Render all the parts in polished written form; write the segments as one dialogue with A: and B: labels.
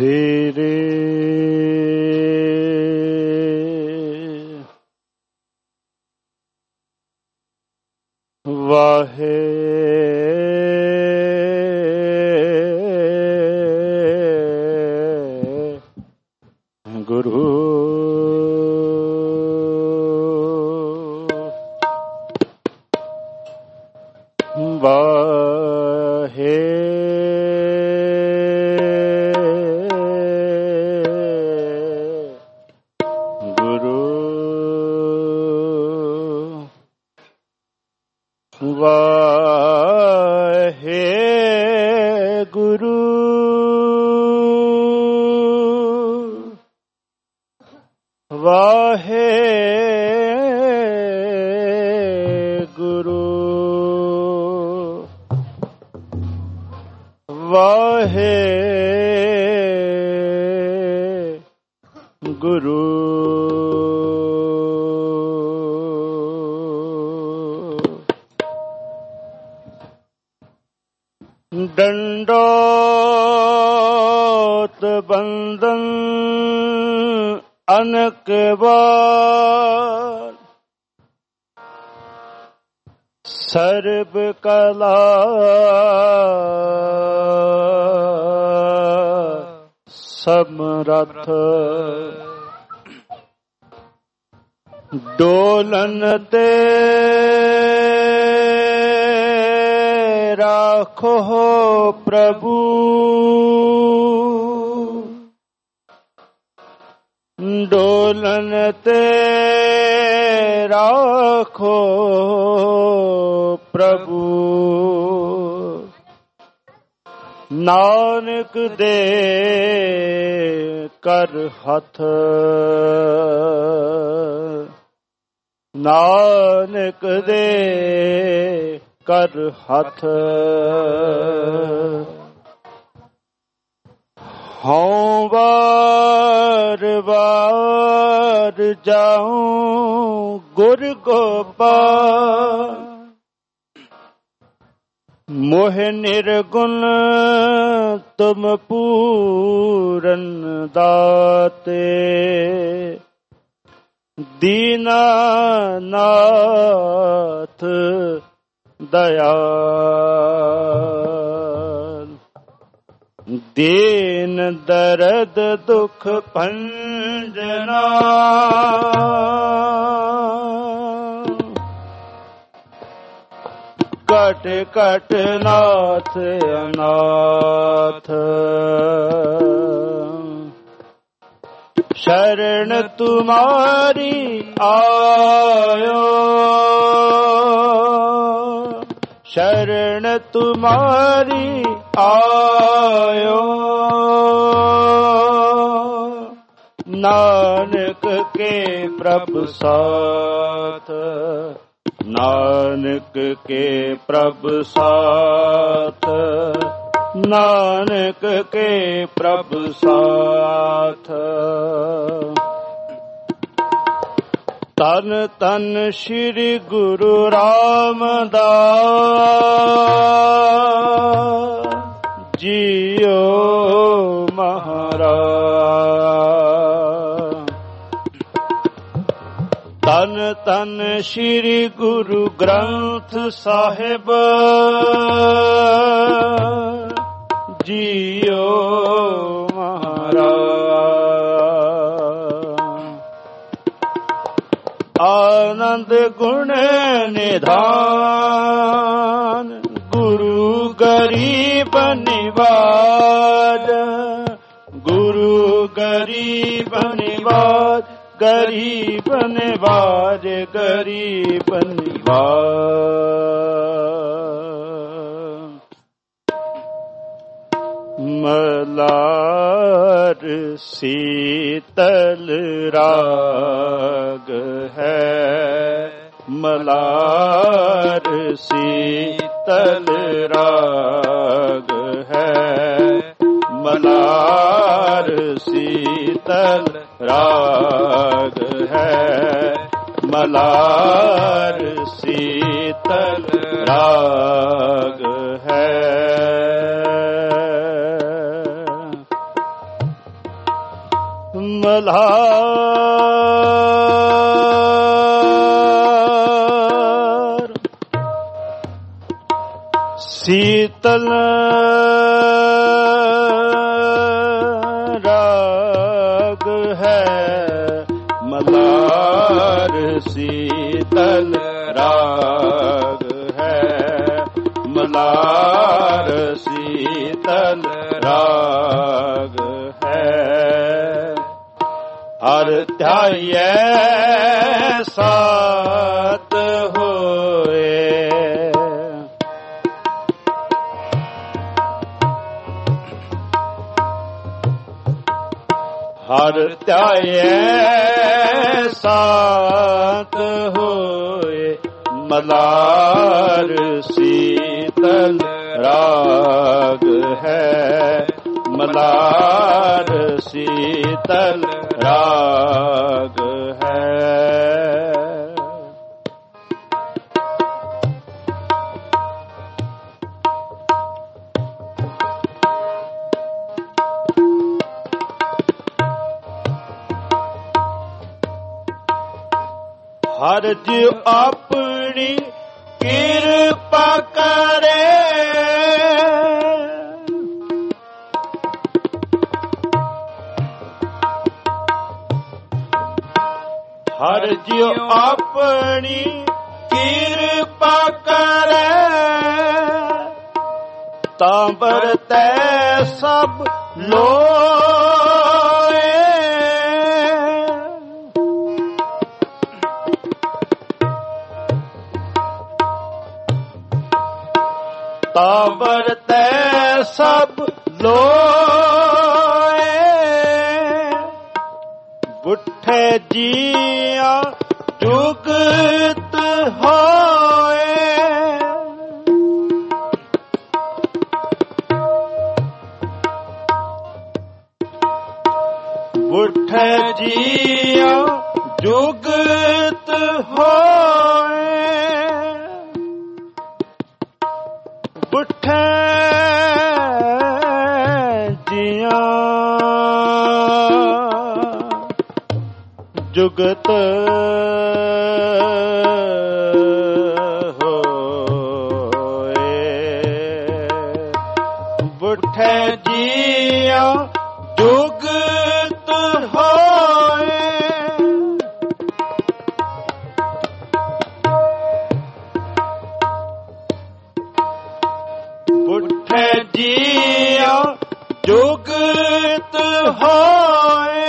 A: ਤੇਰੇ ਵਾਹੇ ਗੁਰੂ ਵਾਹੇ ਗੁਰੂ ਵਾਹੇ ਗੁਰੂ ਵਾਹੇ ਗੁਰੂ ਵਾਹੇ ਗੁਰੂ ਡੰਡੋਤ ਬੰਦਨ ਅਨਕ ਵਾਰ ਸਰਬ ਕਲਾ ਸਮਰੱਥ ਡੋਲਨ ਤੇ ਰਾਖੋ ਪ੍ਰਭੂ ਡੋਲਨ ਤੇ ਰਾਖੋ ਪ੍ਰਭੂ ਨਾਨਕ ਦੇ ਕਰ ਹੱਥ ਨਾਨਕ ਦੇ ਕਰ ਹੱਥ ਹਉ ਵਾਰ ਵਾਰ ਜਾਉ ਗੁਰ ਗੋਪਾਲ ਮੋਹ ਨਿਰਗੁਣ ਤੁਮ ਪੂਰਨ ਦਾਤੇ ਦੀਨਾਨਾਥ ਦਇਆਲ ਦੀਨ ਦਰਦ ਦੁਖ ਭੰਜਨਾ ਕਟ ਕਟ ਨਾਥ ਅਨਾਥ ਸ਼ਰਨ ਤੁਮਾਰੀ ਆਇਓ ਸ਼ਰਨ ਤੁਮਾਰੀ ਆਇਓ ਨਾਨਕ ਕੇ ਪ੍ਰਭ ਸਾਥ ਨਾਨਕ ਕੇ ਪ੍ਰਭ ਸਾਥ ਨਾਨਕ ਕੇ ਪ੍ਰਭ ਸਾਥ ਤਨ ਤਨ ਸ੍ਰੀ ਗੁਰੂ ਰਾਮਦਾਸ ਜੀਓ ਮਹਾਰਾਜ ਤਨ ਤਨ ਸ੍ਰੀ ਗੁਰੂ ਗ੍ਰੰਥ ਸਾਹਿਬ ਜੀਓ ਮਹਾਰਾਜ ਆਨੰਦ ਗੁਣ ਨਿਧਾਨ ਗੁਰੂ ਗਰੀਬ ਨਿਵਾਜ ਗੁਰੂ ਗਰੀਬ ਨਿਵਾਜ ਗਰੀਬ ਨਿਵਾਜ ਗਰੀਬ ਨਿਵਾਜ ਮਲਾਰ ਸੀਤਲ ਰਾਗ ਹੈ ਮਲਾਰ ਸੀਤਲ ਰਾਗ ਹੈ ਮਲਾਰ ਸੀਤਲ ਰਾਗ ਹੈ ਮਲਾਰ ਸੀਤਲ ਰਾਗ ਹੈ ਮਲਹਾਰ ਸੀਤਲ ਰਾਗ ਹੈ ਮਲਹਾਰ ਸੀਤਲ ਰਾਗ ਹੈ ਮਲਹਾਰ ਸੀਤਲ ਰਾਗ ਹੈ ਹਰ ਧਿਆਇਐ ਸਾਤ ਹੋਏ ਹਰ ਧਿਆਇਐ ਸਾਤ ਹੋਏ ਮਲਹਾਰ ਸੀਤਲ ਰਾਗ ਹੈ ਮਲਹਾਰ ਸੀਤਲ ਰਾਗ ਹੈ ਹਰ ਜੀ ਆਪਣੀ ਕਿਰਪਾ ਕਰੇ ਹਰ ਜੀ ਆਪਣੀ ਕਿਰਪਾ ਕਰੇ ਤਾਂ ਵਰਤੈ ਸਭ ਲੋਏ ਤਾਂ ਵਰਤੈ ਸਭ ਲੋਏ ਬੁੱਠੇ ਜੀਆਂ ਜੁਗਤ ਹੋਏ ਬੁੱਠੇ ਜੀਆਂ ਜੁਗਤ ਹੋਏ ਬੁੱਠੇ ਜੀਆਂ ਜੁਗਤ ਹੋਏ ਬੁੱਠੇ ਜੀਆਂ ਜੁਗਤ ਹੋਏ ਬੁੱਠੇ ਜੀਆਂ ਜੁਗਤ ਹੋਏ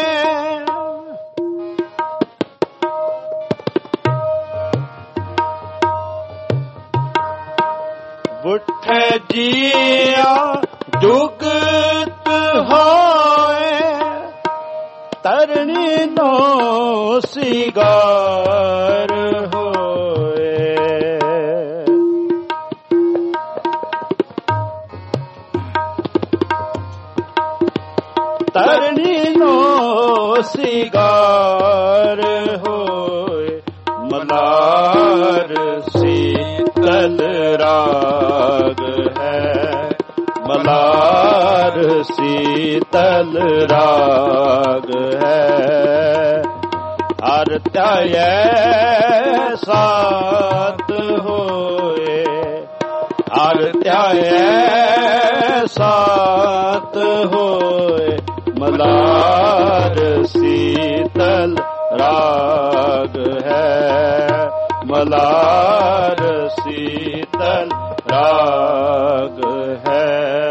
A: ਬੁੱਠੇ ਜੀਆਂ ਜੁਗਤ ਹੋਏ ਤਰਣੀ ਨੋ ਸਿਗਾਰ ਹੋਏ ਤਰਣੀ ਨੋ ਸਿਗਾਰ ਹੋਏ ਮਲਹਾਰ ਸੀਤਲ ਰਾਗ ਹੈ ਮਲਹਾਰ ਸੀਤਲ ਰਾਗ ਹੈ ਹਰ ਧਿਆਇਐ ਸਾਤ ਹੋਏ ਹਰ ਧਿਆਇਐ ਸਾਤ ਹੋਏ ਮਲਹਾਰ ਸੀਤਲ ਰਾਗ ਹੈ ਮਲਹਾਰ ਸੀਤਲ ਰਾਗ ਹੈ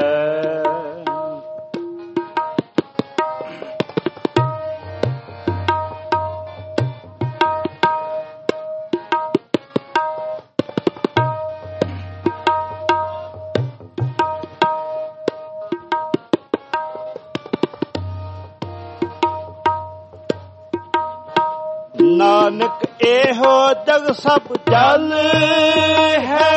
A: ਨਾਨਕ ਇਹੋ ਜਗ ਸਭ ਜਲ ਹੈ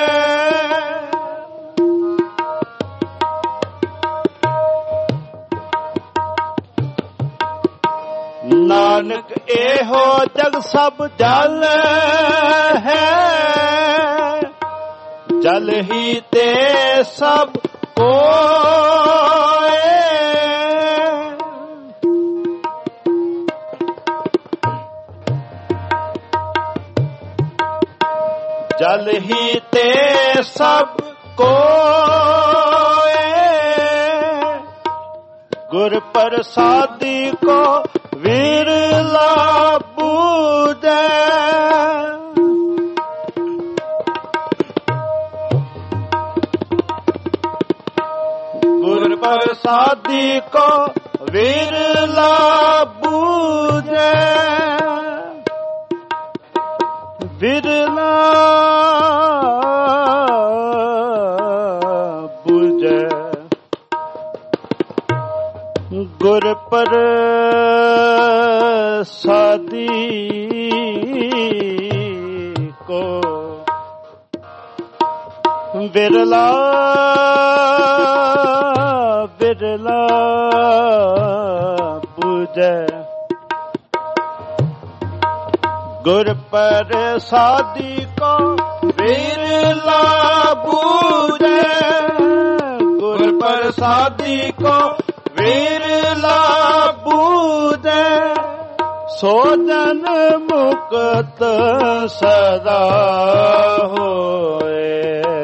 A: ਨਾਨਕ ਇਹੋ ਜਗ ਸਭ ਜਲ ਹੈ ਜਲ ਹੀ ਤੇ ਸਭ ਕੋਏ ਜਲ ਹੀ ਤੇ ਸਭ ਕੋਏ, ਗੁਰ ਪ੍ਰਸਾਦੀ ਕੋ ਵਿਰਲਾ ਬੂਝੈ। ਗੁਰ ਪ੍ਰਸਾਦੀ ਕੋ ਵਿਰਲਾ ਬੂਝੈ, ਵਿਰਲਾ ਬੂਝੈ। ਗੁਰ ਪ੍ਰਸਾਦੀ ਕੋ ਵਿਰਲਾ ਵਿਰਲਾ ਬੂਝੈ। ਗੁਰ ਪ੍ਰਸਾਦੀ ਕੋ ਵਿਰਲਾ ਬੂਝੈ, ਗੁਰ ਪ੍ਰਸਾਦੀ ਕੋ ਵਿਰਲਾ ਬੂਝੈ। ਸੋ ਜਨ ਮੁਕਤ ਸਦਾ ਹੋਏ,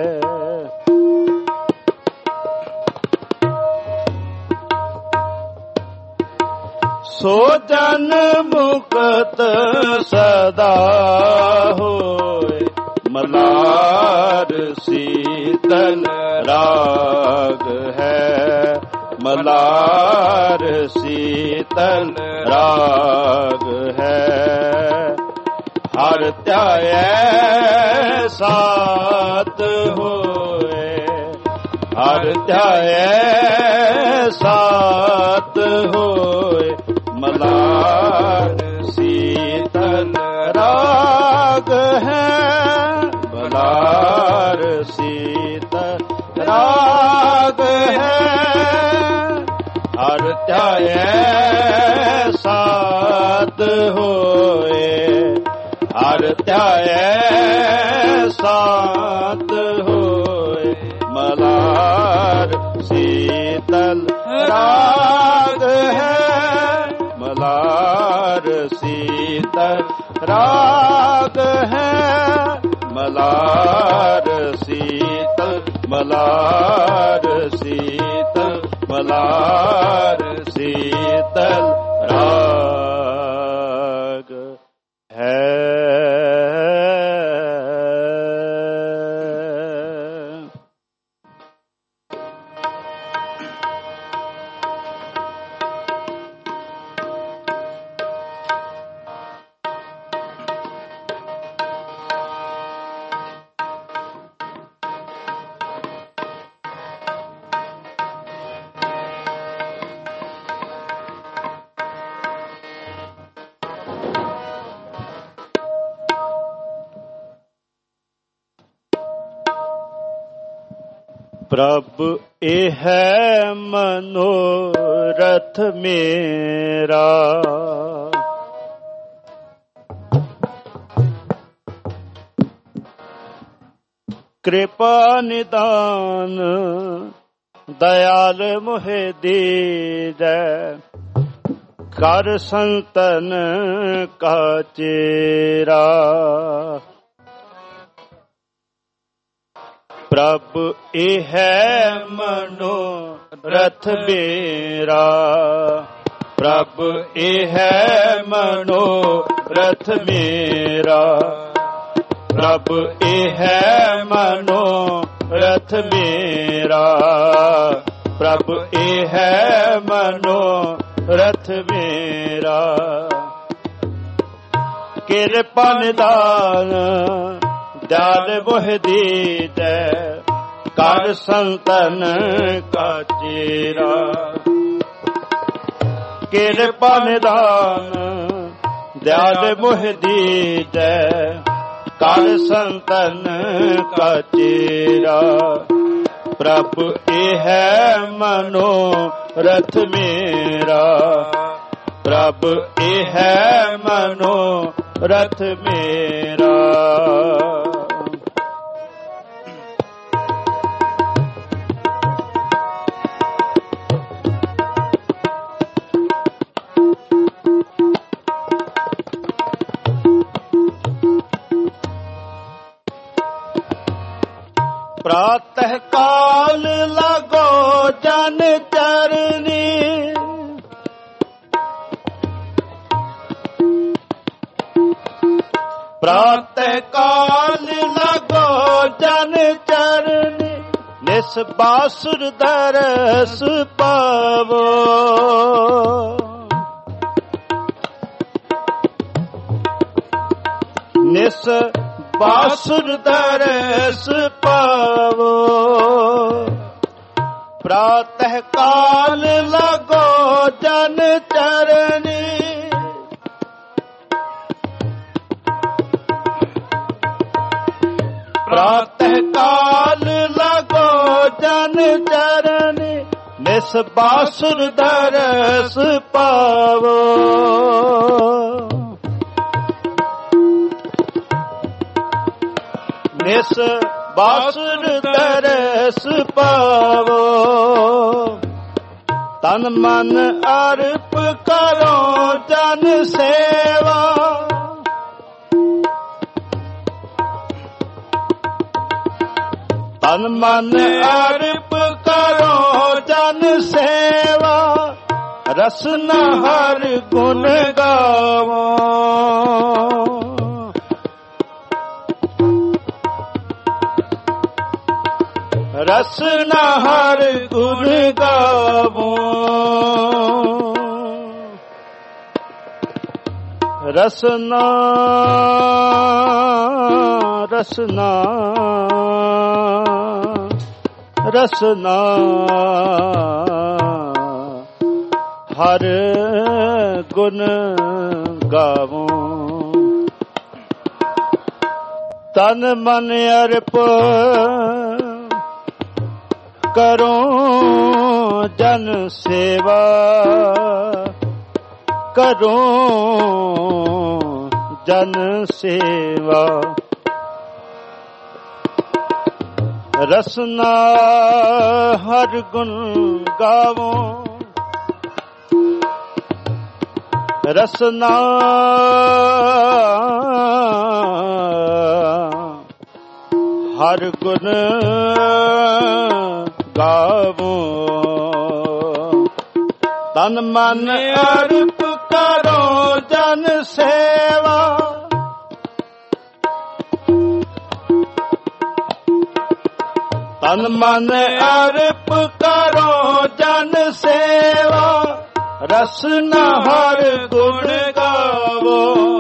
A: ਸੋ ਜਨ ਮੁਕਤ ਸਦਾ ਹੋਏ। ਮਲਾਰ ਸੀਤਲ ਰਾਗ ਹੈ, ਮਲਾਰ ਸੀਤਲ ਰਾਗ ਹੈ। ਹਰ ਧਿਆਏ ਸਾਤ ਹੋਏ, ਹਰ ਧਿਆਏ ਸਾਤ ਹੋਏ। ਮਲਾਰ ਸੀਤਲ ਰਾਗ ਹੈ, ਮਲਾਰ ਸੀਤਲ ਰਾਗ ਹੈ। ਹਰ ਧਿਆਏ ਸਾਤ ਹੋਏ, ਹਰ ਧਿਆਏ ਸਾਤ ਹੋਏ। ਮਲਾਰ ਸੀਤਲ ਰਾਗ ਹੈ, ਮਲਾਰ ਸੀਤਲ ਰਾਗ ਹੈ। ਮਲਾਰ ਸੀਤਲ, ਮਲਾਰ ਸੀਤਲ, ਮਲਾਰ ਸੀਤਲ ਰਾਗ ਹੈ। ਪ੍ਰਭ ਇਹ ਹੈ ਮਨੋਰਥ ਮੇਰਾ, ਕਿਰਪਾ ਨਿਦਾਨ ਦਇਆਲ ਮੋਹਿ ਦੀਜੈ। ਕਰ ਸੰਤਨ ਕਾ ਚੇਰਾ, ਪ੍ਰਭ ਇਹ ਹੈ ਮਨੋਰਥ ਮੇਰਾ, ਪ੍ਰਭ ਇਹ ਹੈ ਮਨੋਰਥ ਮੇਰਾ। ਪ੍ਰਭ ਇਹ ਹੈ ਮਨੋਰਥ ਮੇਰਾ, ਪ੍ਰਭ ਇਹ ਹੈ ਮਨੋਰਥ ਮੇਰਾ। ਕਿਰਪਾ ਨਿਦਾਨ ਦਇਆਲ ਮੋਹਿ ਦੀਜੈ। ਕਰ ਸੰਤਨ ਕਾ ਚੇਰਾ, ਕਿਰਪਾ ਨਿਦਾਨ ਦਇਆਲ ਮੋਹਿ ਦੀਜੈ। ਕਰ ਸੰਤਨ ਕਾ ਚੇਰਾ, ਪ੍ਰਭ ਇਹ ਹੈ ਮਨੋਰਥ ਮੇਰਾ, ਪ੍ਰਭ ਇਹ ਹੈ ਮਨੋਰਥ ਮੇਰਾ। ਪ੍ਰਾਤः ਕਾਲ ਲਾਗੋ ਜਨ ਚਰਨੀ, ਪ੍ਰਾਤः ਕਾਲ ਲਾਗੋ ਜਨ ਚਰਨੀ, ਨਿਸ ਬਾਸੁਰ ਦਰਸ ਪਾਵੋ। ਨਿਸ ਬਾਸੁਰ ਦਰਸ ਪਾਵੋ। ਪ੍ਰਾਤः ਕਾਲ ਲਾਗੋ ਜਨ ਚਰਨੀ, ਪ੍ਰਾਤः ਕਾਲ ਲਾਗੋ ਜਨ ਚਰਨੀ, ਨਿਸ ਬਾਸੁਰ ਦਰਸ ਪਾਵੋ। ਨਿਸ ਬਾਸੁਰ ਦਰਸ ਪਾਵੋ। ਤਨ ਮਨ ਅਰਪ ਕਰੋ ਜਨ ਸੇਵਾ, ਤਨ ਮਨ ਅਰਪ ਕਰੋ ਜਨ ਸੇਵਾ, ਰਸਨਾ ਹਰ ਗੁਣ ਗਾਵੋ। ਰਸਨਾ ਹਰ ਗੁਣ ਗਾਵੋ। ਰਸਨਾ ਰਸਨਾ ਰਸਨਾ ਹਰ ਗੁਣ ਗਾਵੋ। ਤਨ ਮਨ ਅਰਪ ਕਰੋ ਜਨ ਸੇਵਾ, ਕਰੋ ਜਨ ਸੇਵਾ। ਰਸਨਾ ਹਰ ਗੁਣ ਗਾਵੋ। ਰਸਨਾ ਹਰ ਗੁਣ ਗਾਵੋ। ਤਨ ਮਨ ਅਰਪ ਕਰੋ ਜਨ ਸੇਵਾ, ਤਨ ਮਨ ਅਰਪ ਕਰੋ ਜਨ ਸੇਵਾ, ਰਸਨਾ ਹਰ ਗੁਣ ਗਾਵੋ।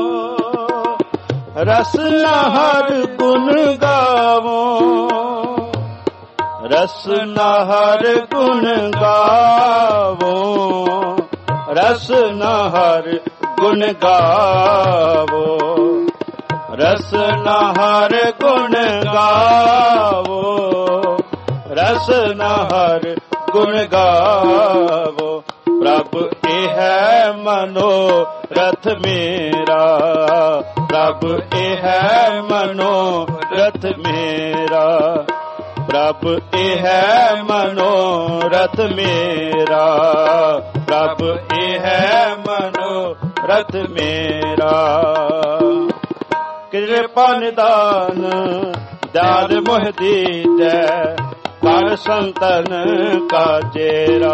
A: ਰਸਨਾ ਹਰ ਗੁਣ ਗਾਵੋ। ਰਸਨਾ ਹਰ ਗੁਣ ਗਾਵੋ। ਰਸਨਾ ਹਰ ਗੁਣ ਗਾਵੋ। ਰਸਨਾ ਹਰ ਗੁਣ ਗਾਵੋ। ਰਸਨਾ ਹਰ ਗੁਣ ਗਾਵੋ। ਪ੍ਰਭ ਇਹ ਹੈ ਮਨੋ ਰਥ ਮੇਰਾ, ਪ੍ਰਭ ਇਹ ਹੈ ਮਨੋ ਰਥ ਮੇਰਾ, ਪ੍ਰਭ ਇਹ ਹੈ ਮਨੋ ਰਥ ਮੇਰਾ, ਪ੍ਰਭ ਇਹ ਹੈ ਮਨੋ ਰਥ ਮੇਰਾ। ਕਿਰਪਾ ਨਿਦਾਨ ਦਿਆਲ ਮੋਹਿ ਦੀਜੈ, ਕਰ ਸੰਤਨ ਕਾ ਚੇਰਾ।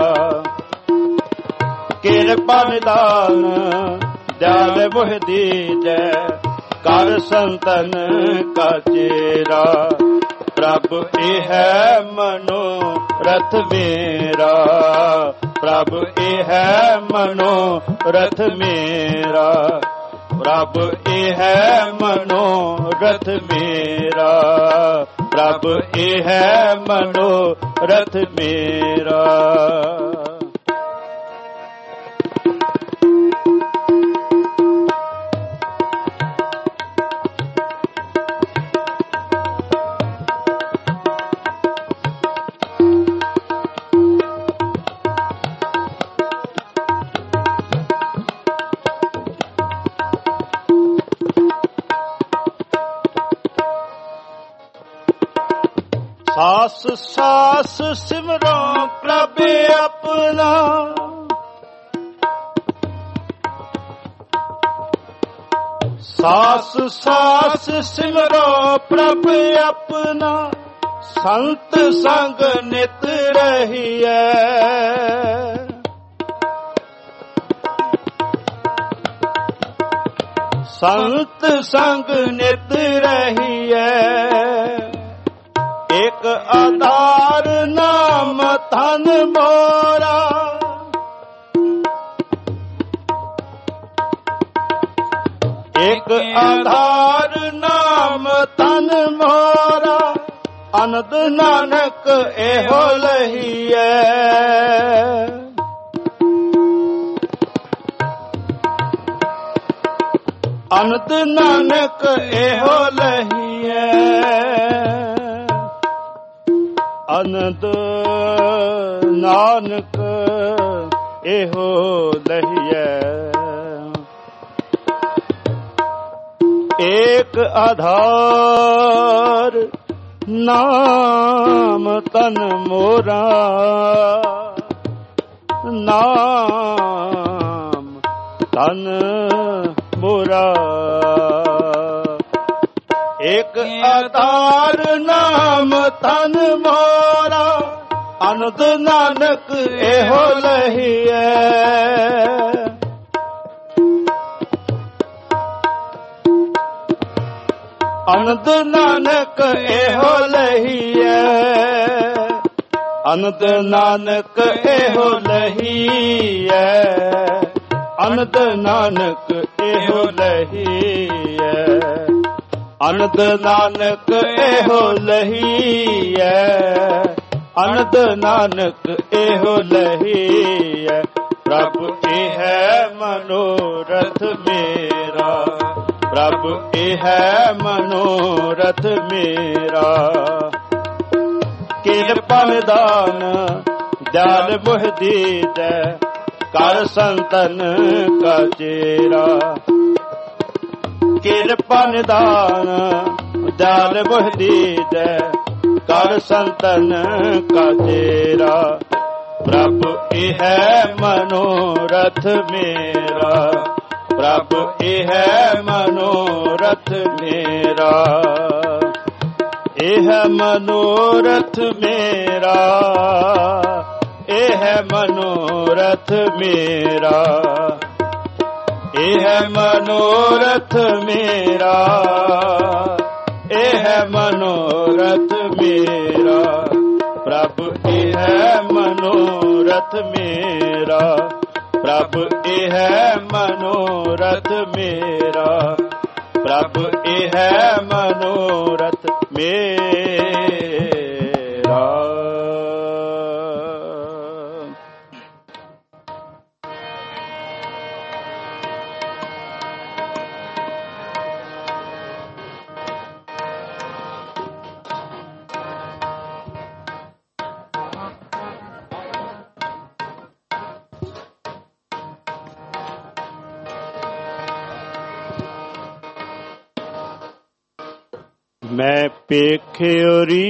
A: ਕਿਰਪਾ ਨਿਦਾਨ ਦਿਆਲ ਮੋਹਿ ਦੀਜੈ, ਕਰ ਸੰਤਨ ਕਾ ਚੇਰਾ। ਪ੍ਰਭ ਇਹ ਹੈ ਮਨੋ ਰਥ ਮੇਰਾ, ਪ੍ਰਭ ਇਹ ਹੈ ਮਨੋ ਰਥ ਮੇਰਾ, ਪ੍ਰਭ ਇਹ ਹੈ ਮਨੋ ਰਥ ਮੇਰਾ, ਪ੍ਰਭ ਇਹ ਹੈ ਮਨੋ ਰਥ ਮੇਰਾ। ਸਾਸ ਸਾਸ ਸਿਮਰੋ ਪ੍ਰਭ ਆਪਣਾ, ਸਾਸ ਸਾਸ ਸਿਮਰੋ ਪ੍ਰਭ ਆਪਣਾ। ਸੰਤ ਸੰਗ ਨਿਤ ਰਹੀਐ। ਸੰਤ ਸੰਗ ਨਿਤ ਰਹੀਐ। ਇੱਕ ਆਧਾਰ ਨਾਮ ਧਨ ਮੋਰਾ। ਇੱਕ ਆਧਾਰ ਨਾਮ ਧਨ ਮੋਰਾ। ਅਨੰਦ ਨਾਨਕ ਇਹੋ ਲਹੀਐ। ਅਨੰਦ ਨਾਨਕ ਇਹੋ ਲਹੀਐ। ਅਨੰਦ ਨਾਨਕ ਇਹੋ ਲਹੀਐ। ਏਕ ਆਧਾਰ ਨਾਮ ਤਨ ਮੋਰਾ। ਨਾਮ ਤਨ ਮੋਰਾ। ਏਕ ਆਧਾਰ ਨਾਮ ਤਨ ਮੋਰਾ। ਅਨੰਦ ਨਾਨਕ ਇਹੋ ਲਹੀਐ। ਅਨੰਦ ਨਾਨਕ ਇਹੋ ਲਹੀਐ। ਅਨੰਦ ਨਾਨਕ ਇਹੋ ਲਹੀਐ। ਅਨੰਦ ਨਾਨਕ ਇਹੋ ਲਹੀਐ। ਅਨੰਦ ਨਾਨਕ ਇਹੋ ਲਹੀਐ। ਅਨੰਦ ਨਾਨਕ ਇਹੋ ਲਹੀਐ। ਪ੍ਰਭ ਇਹ ਹੈ ਮਨੋਰਥ ਮੇਰਾ। ਪ੍ਰਭ ਇਹ ਹੈ ਮਨੋਰਥ ਮੇਰਾ। ਕਿਰਪਾ ਨਿਦਾਨ ਦਿਆਲ ਮੁਹਿ ਦੀਜੈ। ਕਰ ਸੰਤਨ ਕਾ ਚੇਰਾ। ਕਿਰਪਾ ਨਿਦਾਨ ਦਿਆਲ ਮੁਹਿ ਦੀਜੈ। ਕਰ ਸੰਤਨ ਕਾ ਚੇਰਾ। ਪ੍ਰਭ ਇਹ ਹੈ ਮਨੋਰਥ ਮੇਰਾ। ਪ੍ਰਭ ਇਹ ਹੈ ਮਨੋਰਥ ਮੇਰਾ। ਇਹ ਹੈ ਮਨੋਰਥ ਮੇਰਾ। ਇਹ ਹੈ ਮਨੋਰਥ ਮੇਰਾ। ਇਹ ਹੈ ਮਨੋਰਥ ਮੇਰਾ। ਇਹ ਹੈ ਮਨੋਰਥ ਮੇਰਾ। ਪ੍ਰਭ ਇਹ ਹੈ ਮਨੋਰਥ ਮੇਰਾ। ਪ੍ਰਭ ਇਹ ਹੈ ਮਨੋਰਥ ਮੇਰਾ। ਪ੍ਰਭ ਇਹ ਹੈ ਮਨੋਰਥ ਮੇਰਾ। ਮੈਂ ਪੇਖਿਓਰੀ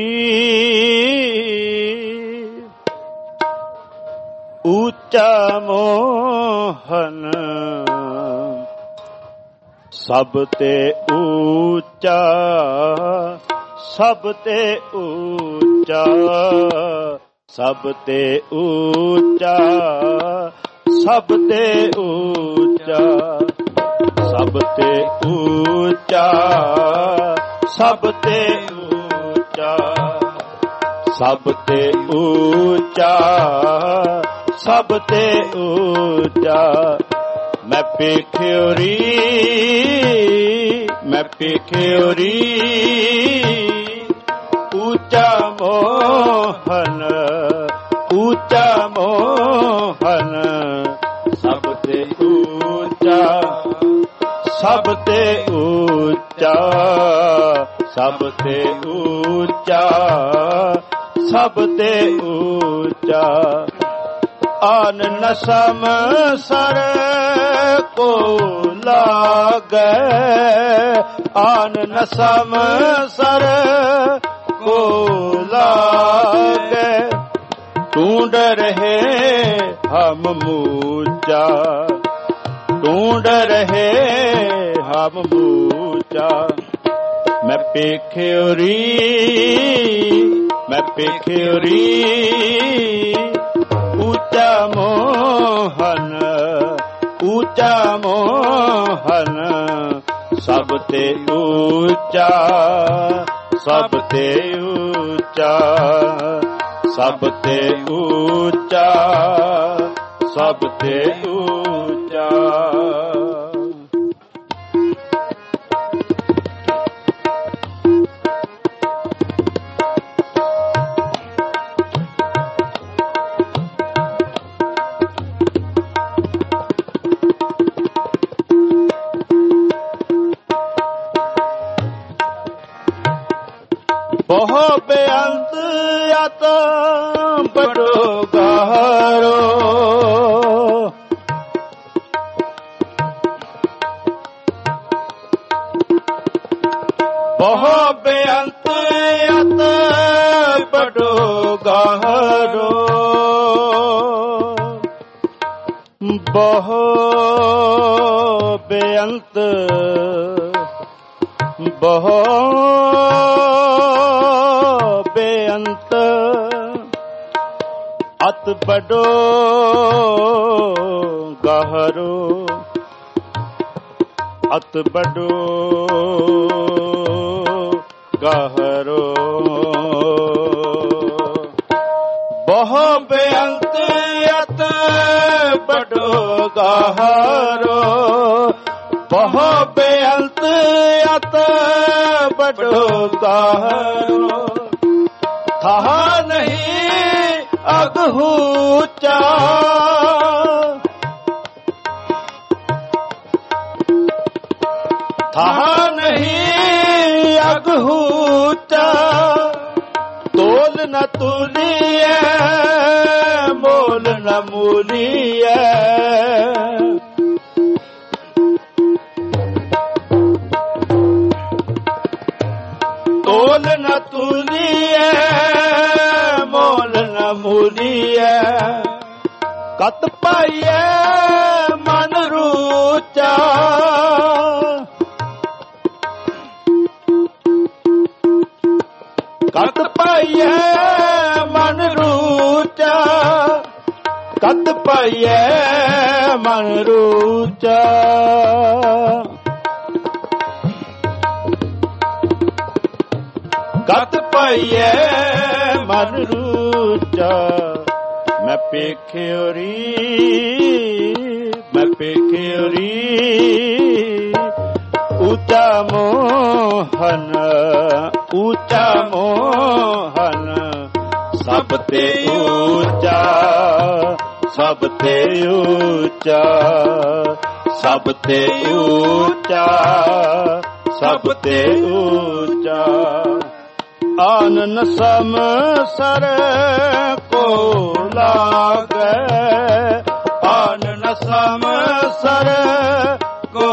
A: ਉੱਚਾ ਮੋਹਨ। ਸਭ ਤੇ ਉੱਚਾ। ਸਭ ਤੇ ਉੱਚਾ। ਸਭ ਤੇ ਉੱਚਾ। ਸਭ ਤੇ ਉੱਚਾ। ਸਭ ਤੇ ਉੱਚਾ। ਸਭ ਤੇ ਉੱਚਾ। ਸਭ ਤੇ ਉੱਚਾ। ਸਭ ਤੇ ਉੱਚਾ। ਮੈਂ ਪੇਖਿਓਰੀ। ਮੈਂ ਪੇਖਿਓਰੀ ਉੱਚਾ ਮੋਹਨ। ਉੱਚਾ ਮੋਹਨ। ਸਭ ਤੇ ਉੱਚਾ। ਸਭ ਤੇ ਉੱਚਾ। ਸਭ ਤੇ ਉੱਚਾ। ਸਭ ਤੇ ਉੱਚਾ। ਆਨ ਨ ਸਮਸਰ ਕੋ ਲਾਗੈ। ਆਨ ਨ ਸਮਸਰ ਕੋ ਲਾਗੈ। ਢੂੰਡ ਰਹੇ ਹਮ ਮੂਚਾ। ਢੂੰਡ ਰਹੇ ਹਮ ਮੂਚਾ। ਮੈਂ ਪੇਖਿਓਰੀ ਉੱਚਾ ਮੋਹਨ ਸਭ ਤੇ ਉੱਚਾ ਸਭ ਤੇ ਉੱਚਾ ਸਭ ਤੇ ਉੱਚਾ ਸਭ ਤੇ ਉੱਚਾ ਬਹੁ ਬੇਅੰਤ ਅਤ ਬੜੋ ਗਹਿਰੋ ਬਹੁ ਬੇਅੰਤ ਅਤ ਬੜੋ ਗਹਿਰੋ ਬਹੁ ਬੇਅੰਤ ਬਹੁ ਬੇਅੰਤ ਅਤ ਬੜੋ ਗਹਿਰੋ ਅਤ ਬੜੋ ਗਹਿਰੋ ਬਹੁ ਬੇਅੰਤ ਅਤ ਬੜੋ ਗਹਿਰੋ ਬਹੁ ਬੇਅੰਤ ਅਤ ਬੜੋ ਗਹਿਰੋ ਥਾਹ ਨਹੀਂ ਅਗਹੂਚਾ ਥਾਹ ਨਹੀਂ ਅਗਹੂਚਾ ਤੋਲ ਨ ਤੁਲੀਐ ਮੋਲ ਨ ਮੂਲੀਐ ਤੋਲ ਨ ਤੁਲੀਐ ਮੋਲ ਨ ਮੂਲੀਐ ਕਤ ਪਾਈਐ ਮਨ ਰੂਚਾ ਕਤ ਪਾਈਐ ਮਨ ਰੂਚਾ ਕਤ ਪਾਈਐ ਮਨ ਰੂਚਾ ਕਤ ਪਾਈਐ ਮਨ ਰੂਚਾ ਮੈਂ ਪੇਖਿਓਰੀ ਉੱਚਾ ਮੋਹਨ ਸਭ ਤੇ ਉੱਚਾ ਸਭ ਤੇ ਉੱਚਾ ਸਭ ਤੇ ਉੱਚਾ ਸਭ ਤੇ ਉੱਚਾ ਆਨਨ ਸਮਸਰ ਕੋ ਲਾਗੈ ਆਨਨ ਸਮਸਰ ਕੋ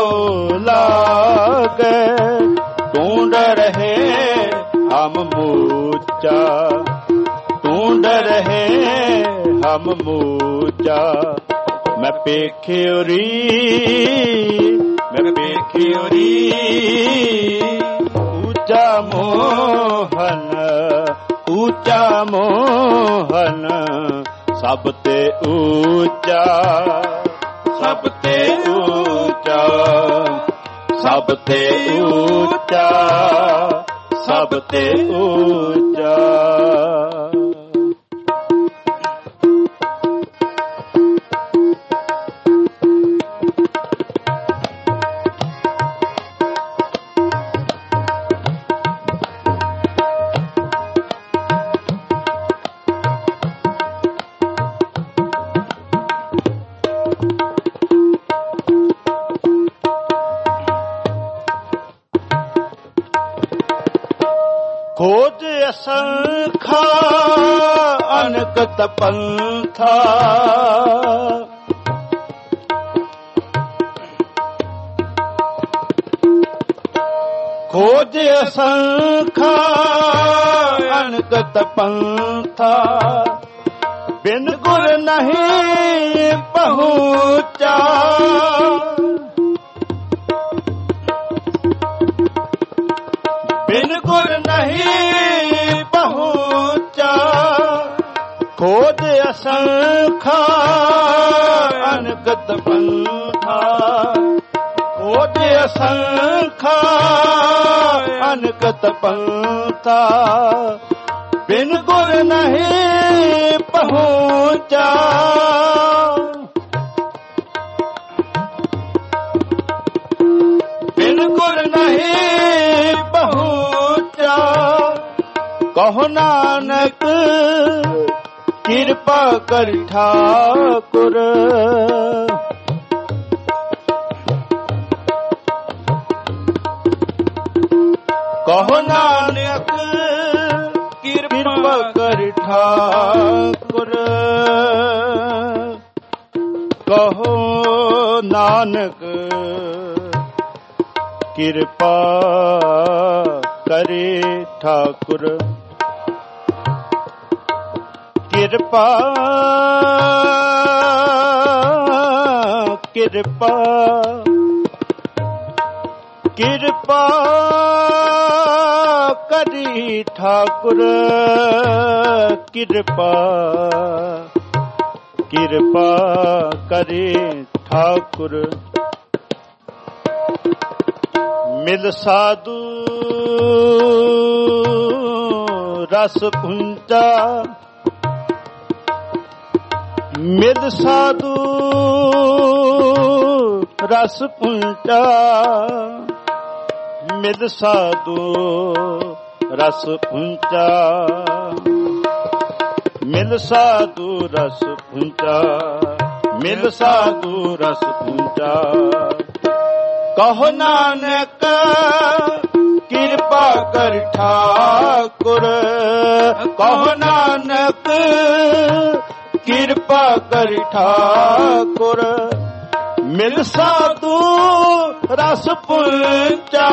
A: ਲਾਗੈ ਢੂੰਡ ਰਹੇ ਹਮ ਮੂਚਾ ਢੂੰਡ ਰਹੇ ਹਮ ਮੂਚਾ ਮੈਂ ਪੇਖਿਓਰੀ ਉੱਚਾ ਮੋਹਨ ਸਭ ਤੇ ਉੱਚਾ ਸਭ ਤੇ ਉੱਚਾ ਸਭ ਤੇ ਉੱਚਾ ਸਭ ਤੇ ਉੱਚਾ ਖੋਜ ਅਸੰਖਾ ਅਨਕਤ ਪੰਥਾ ਖੋਜ ਅਸੰਖਾ ਅਨਕਤ ਪੰਥਾ ਬਿਨ ਗੁਰ ਨਹੀਂ ਪਹੁੰਚਾ ਗੁਰ ਨਹੀਂ ਪਹੁੰਚਾ। ਖੋਜ ਅਸੰਖਾ ਅਨਗਤ ਪੰਥਾ, ਖੋਜ ਅਸੰਖਾ ਅਨਗਤ ਪੰਥਾ, ਬਿਨ ਗੁਰ ਨਹੀਂ ਪਹੁੰਚਾ। ਬਿਨ ਗੁਰ ਨਹੀਂ ਪਹੁੰਚਾ। ਕਹੋ ਨਾਨਕ ਕਿਰਪਾ ਕਰ ਠਾਕੁਰ। ਕਹੋ ਨਾਨਕ ਕਿਰਪਾ ਕਰ ਠਾਕੁਰ। ਕਹੋ ਨਾਨਕ ਕਿਰਪਾ ਕਰੇ ਠਾਕੁਰ। ਕਿਰਪਾ ਕਿਰਪਾ ਕਿਰਪਾ ਕਰੀ ਠਾਕੁਰ। ਕਿਰਪਾ ਕਿਰਪਾ ਕਰੇ ਠਾਕੁਰ। ਮਿਲ ਸਾਧੂ ਰਸ ਪੁੰਚਾ। ਮਿਲ ਸਾਧੂ ਰਸ ਪੁੰਚਾ। ਮਿਲ ਸਾਧੂ ਰਸ ਪੁੰਚਾ। ਮਿਲ ਸਾਧੂ ਰਸ ਪੁੰਚਾ। ਮਿਲ ਸਾਧੂ ਰਸ ਪੁੰਚਾ। ਕਹੋ ਨਾਨਕ ਕਿਰਪਾ ਕਰ ਠਾਕੁਰ। ਕਹੋ ਨਾਨਕ ਕਿਰਪਾ ਕਰ ਠਾਕੁਰ। ਮਿਲ ਸਾਧੂ ਰਸ ਪੁੰਚਾ।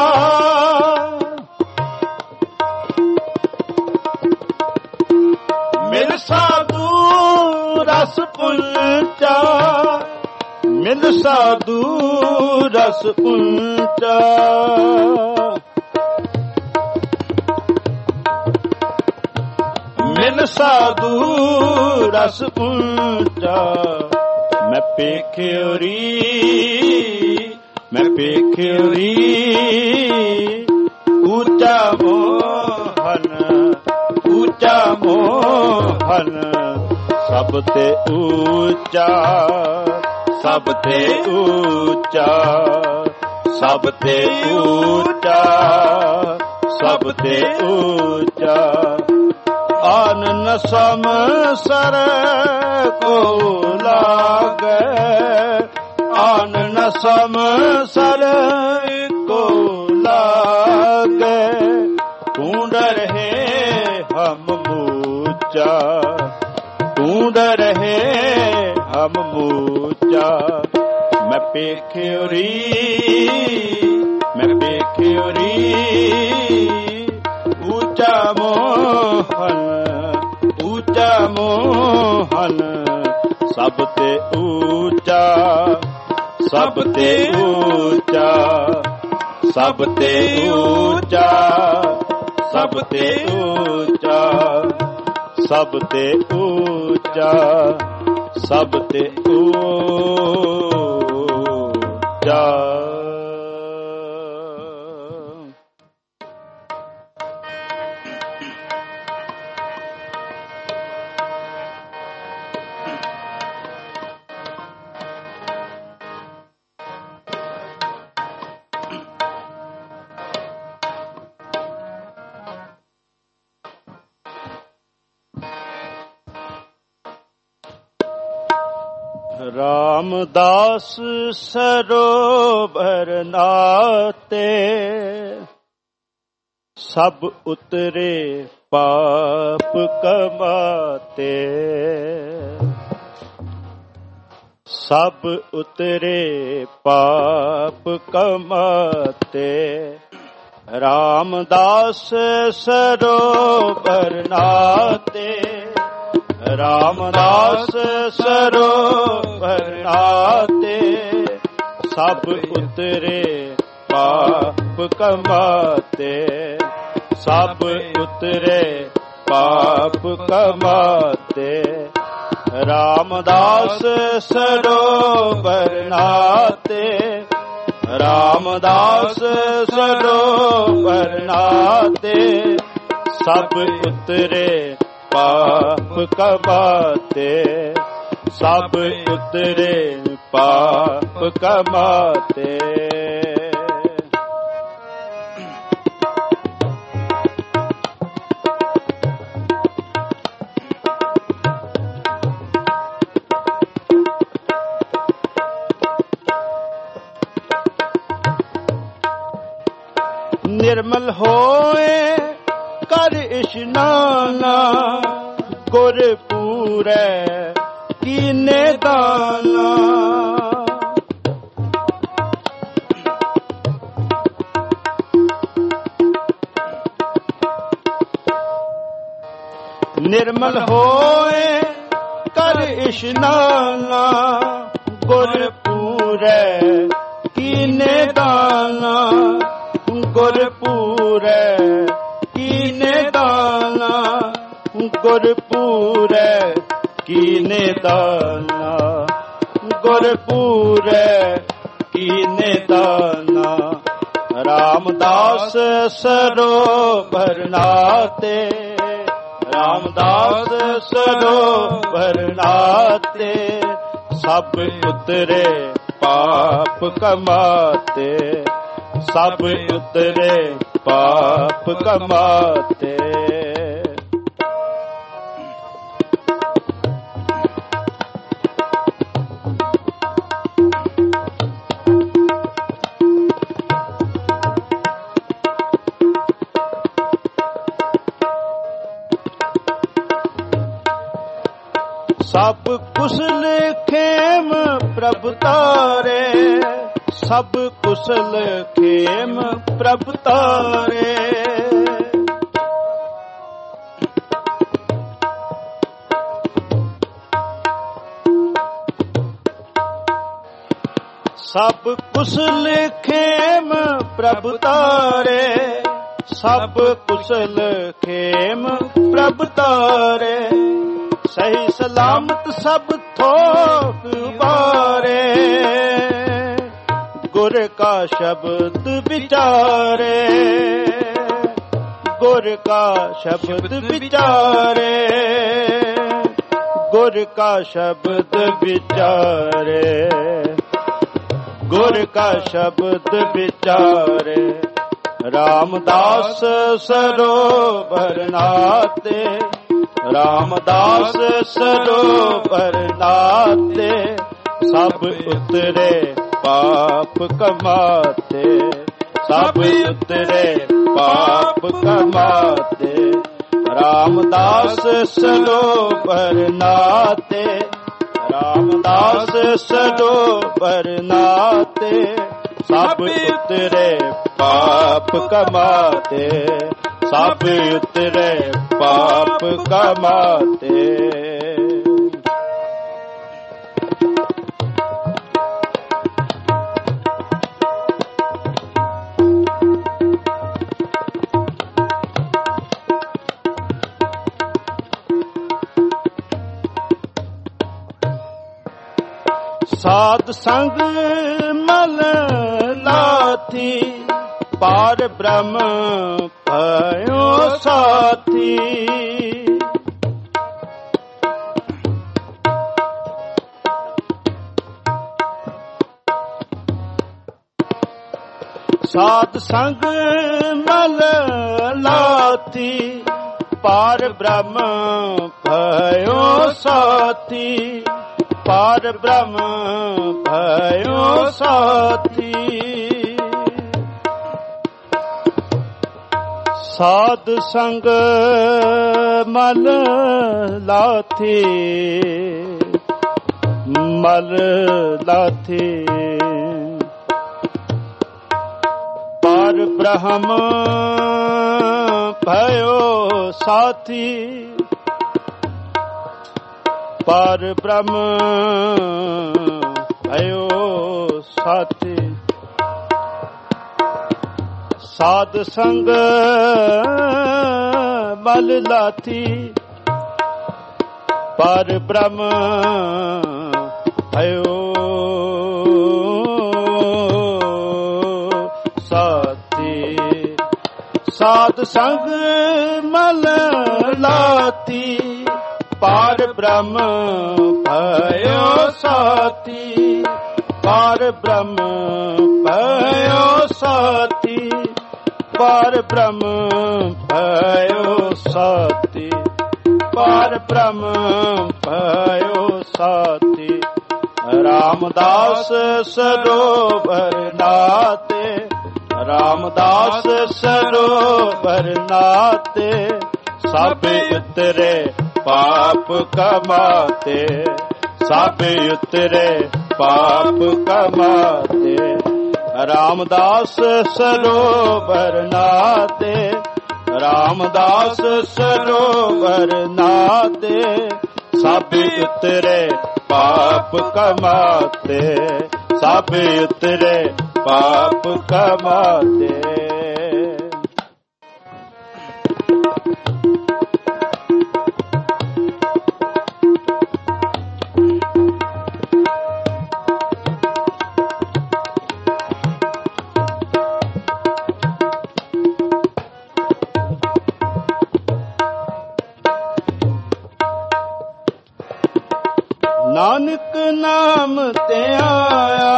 A: ਮਿਲ ਸਾਧੂ ਰਸ ਪੁੰਚਾ। ਮਿਲ ਸਾਧੂ ਰਸ ਪੁੰਚਾ। ਮਿਲ ਸਾਧੂ ਰਸ ਪੁੰਚਾ। ਮੈਂ ਪੇਖਿਓਰੀ ਮੈਂ ਪੇਖਿਓਰੀ ਉੱਚਾ ਮੋਹਨ ਉੱਚਾ ਮੋਹਨ ਸਭ ਤੇ ਉੱਚਾ ਸਭ ਤੇ ਉੱਚਾ ਸਭ ਤੇ ਉੱਚਾ ਸਭ ਤੇ ਉੱਚਾ ਆਨਨ ਸਮਸਰ ਕੋ ਲਾਗੈ ਆਨਨ ਸਮਸਰ ਕੋ ਲਾਗੈ ਢੂੰਢ ਰਹੇ ਹਮ ਮੂਚਾ ਢੂੰਢ ਰਹੇ ਹਮ ਮੂਚਾ ਮੈਂ ਪੇਖਿਓਰੀ ਉੱਚਾ ਮੋਹਨ ਸਭ ਤੇ ਉੱਚਾ ਸਭ ਤੇ ਉੱਚਾ ਸਭ ਤੇ ਉੱਚਾ ਸਭ ਤੇ ਉੱਚਾ ਸਭ ਤੇ ਉੱਚਾ ਸਭ ਤੇ ਉੱਚਾ ਰਾਮਦਾਸ ਸਰੋਵਰ ਨਾਤੇ ਸਭ ਉਤਰੇ ਪਾਪ ਕਮਾਤੇ ਸਭ ਉਤਰੇ ਪਾਪ ਕਮਾਤੇ ਰਾਮਦਾਸ ਸਰੋਵਰ ਨਾਤੇ ਰਾਮਦਾਸ ਸਰੋਵਰ ਨਾਤੇ ਸਭ ਉਤਰੇ ਪਾਪ ਕਮਾਤੇ ਸਭ ਉਤਰੇ ਪਾਪ ਕਮਾਤੇ। ਰਾਮਦਾਸ ਸਰੋਵਰ ਨਾਤੇ, ਰਾਮਦਾਸ ਸਰੋਵਰ ਨਾਤੇ। ਸਭ ਉਤਰੇ ਪਾਪ ਕਮਾਤੇ, ਸਭ ਉਤਰੇ ਪਾਪ ਕਮਾਤੇ। ਨਿਰਮਲ ਹੋਏ ਕਰ ਇਸ਼ਨਾਨਾ, ਗੁਰ ਪੂਰੈ ਕੀਨੇ ਦਾਨਾ। ਨਿਰਮਲ ਹੋਏ ਕਰ ਇਸ਼ਨਾਨਾ, ਗੁਰ ਪੂਰੈ ਕੀਨੇ ਦਾਨਾ। ਗੁਰ ਪੂਰੈ ਕੀਨੇ ਦਾਨਾ, ਗੁਰ ਪੂਰੈ ਕੀਨੇ ਦਾਨਾ। ਗੁਰ ਪੂਰੈ ਕੀਨੇ ਦਾਨਾ। ਰਾਮਦਾਸ ਸਰੋਵਰ ਨਾਤੇ, ਰਾਮਦਾਸ ਸਰੋਵਰ ਨਾਤੇ। ਸਭ ਉਤਰੇ ਪਾਪ ਕਮਾਤੇ, ਸਭ ਉਤਰੇ ਪਾਪ ਕਮਾਤੇ। ਸਭ ਕੁਸਲ ਖੇਮ ਪ੍ਰਭ ਤਾਰੇ, ਸਭ ਕੁਸਲ ਖੇਮ ਪ੍ਰਭ ਤਾਰੇ। ਸਭ ਕੁਸਲ ਖੇਮ ਪ੍ਰਭ ਤਾਰੇ, ਸਭ ਕੁਸਲ ਖੇਮ ਪ੍ਰਭ ਤਾਰੇ। ਸਹੀ ਸਲਾਮਤ ਸਭ ਥੋਕ ਬਾਰੇ, ਗੁਰ ਕਾ ਸ਼ਬਦ ਵਿਚਾਰੇ। ਗੁਰ ਕਾ ਸ਼ਬਦ ਵਿਚਾਰੇ, ਗੁਰ ਕਾ ਸ਼ਬਦ ਵਿਚਾਰੇ। ਗੁਰ ਕਾ ਸ਼ਬਦ ਵਿਚਾਰੇ। ਰਾਮਦਾਸ ਸਰੋਵਰ ਨਾਤੇ, ਰਾਮਦਾਸ ਸਰੋਵਰ ਨਾਤੇ। ਸਭ ਉਤਰੇ ਪਾਪ ਕਮਾਤੇ, ਸਭ ਉਤਰੇ ਪਾਪ ਕਮਾਤੇ। ਰਾਮਦਾਸ ਸਰੋਵਰ ਨਾਤੇ, ਰਾਮਦਾਸ ਸਰੋਵਰ ਨਾਤੇ। ਸਭ ਉਤਰੇ ਪਾਪ ਕਮਾਤੇ, ਸਭ ਉਤਰੇ ਪਾਪ ਕਮਾਤੇ। ਸਾਧ ਸੰਗ ਮਲ ਲਾਥੀ, ਪਾਰ ਬ੍ਰਹਮ ਭਇਓ ਸਾਥੀ। ਸਾਧ ਸੰਗ ਮਲ ਲਾਥੀ, ਪਾਰ ਬ੍ਰਹਮ ਭਇਓ ਸਾਥੀ। ਪਾਰ ਬ੍ਰਹਮ ਭਇਓ ਸਾਥੀ। ਸਾਧ ਸੰਗ ਮਲ ਲਾਥੀ, ਮਲ ਲਾਥੀ। ਪਾਰ ਬ੍ਰਹਮ ਭਇਓ ਸਾਥੀ। ਪਾਰ ਬ੍ਰਹਮ ਭਇਓ ਸਾਥੀ। ਸਾਧ ਸੰਗ ਮਲ ਲਾਥੀ ਪਰ ਬ੍ਰਹਮ ਭਇਓ ਸਾਥੀ। ਸਾਧ ਸੰਗ ਮਲ ਲਾਥੀ ਪਰ ਬ੍ਰਹਮ ਭਇਓ ਸਾਥੀ। ਪਰ ਬ੍ਰਹਮ ਭਇਓ ਸਾਥੀ। ਪਰ ਬ੍ਰਹਮ ਭਇਓ ਸਾਥੀ। ਪਰ ਬ੍ਰਹਮ ਭਇਓ ਸਾਥੀ। ਰਾਮਦਾਸ ਸਰੋਵਰ ਨਾਤੇ ਰਾਮਦਾਸ ਸਰੋਵਰ ਨਾਤੇ ਸਭ ਉਤਰੇ ਪਾਪ ਕਮਾਤੇ ਸਭ ਉਤਰੇ ਪਾਪ ਕਮਾਤੇ। ਰਾਮਦਾਸ ਸਰੋਵਰ ਨਾਤੇ ਰਾਮਦਾਸ ਸਰੋਵਰ ਨਾਤੇ ਸਭ ਉਤਰੇ ਪਾਪ ਕਮਾਤੇ ਸਭ ਉਤਰੇ ਪਾਪ ਕਮਾਤੇ। ਨਾਨਕ ਨਾਮ ਤੇ ਆਇਆ